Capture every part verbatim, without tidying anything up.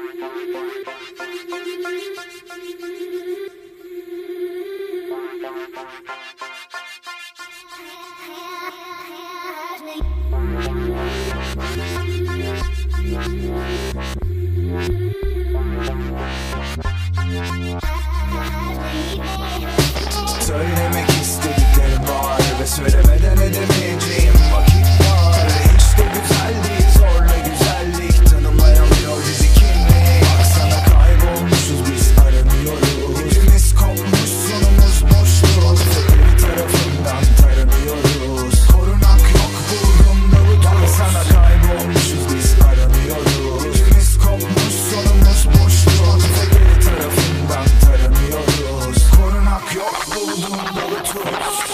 Söylemek istediklerim var ve söylemeden edemeyeceğim vakit var. Hiç de güzel değil, zorla güzellik tanımlayamıyor bizi kimlik. Baksana kaybolmuşuz biz, aranıyoruz. İpimiz kopmuş, sonumuz boşluğuz. Bir tarafından taranıyoruz. Korunak yok, buldum dalı tut. Baksana kaybolmuşuz biz, aranıyoruz. İpimiz kopmuş, sonumuz boşluğuz. Bir tarafından taranıyoruz. Korunak yok, buldum dalı tut.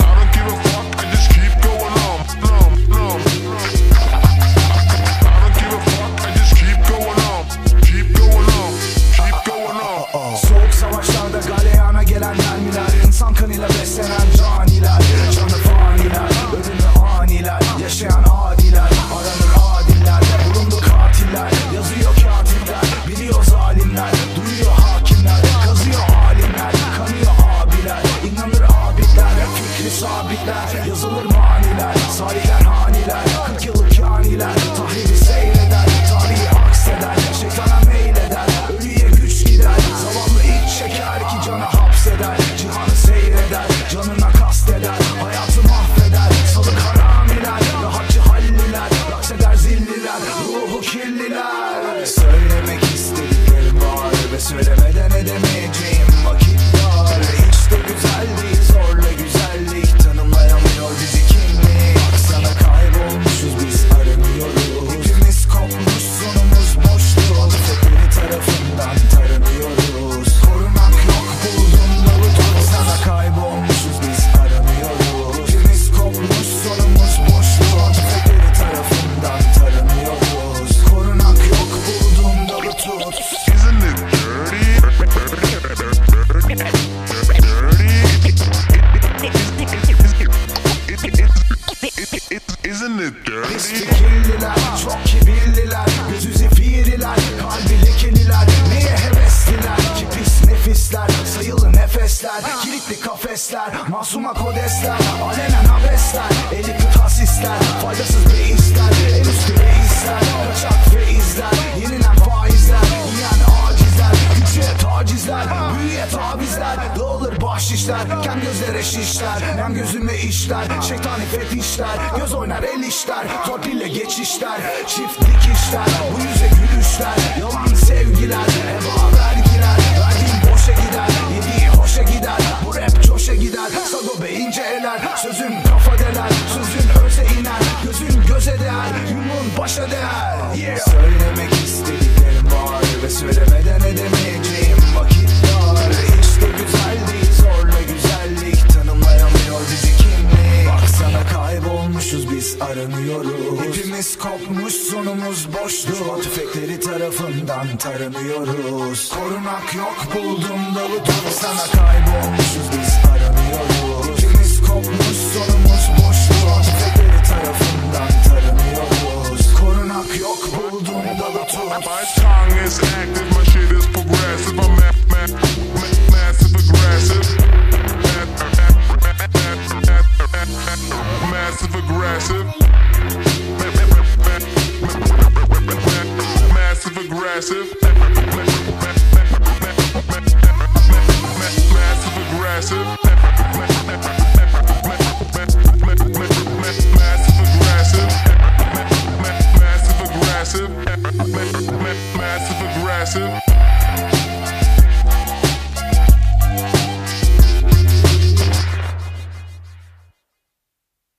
Soğuk savaşlarda galeyana gelen mermiler, insan kanıyla beslenen caniler, canı faniler, ölümü aniler, yaşayan adiler, aranır adiller, bulundu katiller, yazıyor katiller, biliyor zalimler, duyuyor hakimler, kazıyor alimler, kanıyor abiler, inanır abidler, fikri sabitler, yazılır maniler, salihler haniler, kırk yıllık kaniler, tahribi seyreder, tarihi akseder, şeytana meyleder, ölüye güç gider, zavallı iç çeker ki canı hapseder, cihanı seyreder, canına kasteder, hayatı mahveder, salı haramiler, rahatçı halliler, rakseder zilliler, ruhu kirliler. Söylemek istediklerim var ve söylemeden edemeyeceğim vakit var. Hiç de güzel değil, zorla güzellik tanımlayamıyor bizi kimlik. Baksana kaybolmuşuz biz, aranıyoruz. İpimiz kopmuş, sonumuz boşluğuz. Bir tarafından taranıyoruz. Korunak yok, buldum dalı tut. Sana kaybolmuşuz biz, aranıyoruz. İpimiz kopmuş, sonumuz boşluğuz. Bir tarafından taranıyoruz. Korunak yok, buldum dalı tut. Isn't it dirty? Isn't it dirty? Fikirliler, çok kibirliler, gözü zifiriler, kalbi lekeliler, neye hevesliler, ki pis nefisler, sayılı nefesler, kilitli kafesler, masuma kodesler, alenen abesler, eli kıt hasisler, faydasız beisler, en üstü reisler, kaçak feizler, yenilen faizler, yiyen acizler, güçe tacizler, büyüye tavizler, dağılır bahşişler, kem gözlere şişler, nem gözüme işler, şeytani fetişler, göz oynar el işler, torpille geçişler, çift dikişler, bu yüze gülüşler, yalan sevgiler, eba vergiler, verdiğim boşa gider, yediği hoşa gider, bu rap coşa gider, sago beyince eler, sözüm kafa deler, sözün öze iner, gözün göze değer, yumruğun başa değer. Yeah. Söylemek istediklerim var ve söylemeden edemeyeceğim vakit var. Hiç de güzel değil, zorla güzellik tanımlayamıyor bizi kimlik. Baksana kaybolmuşuz biz, aranıyoruz. İpimiz kopmuş, sonumuz boşluğu. Tüfekleri tarafından taranıyoruz. Korunak yok, buldum dalı tut. Sana kaybolmuşuz biz, aranıyoruz. İpimiz kopmuş, sonumuz boşluğu. Tüfekleri tarafından taranıyoruz. Korunak yok, buldum dalı tut. My tongue is active, my shit is progressive. I'm ma ma ma massive aggressive. Massive aggressive. Massive aggressive. Massive aggressive.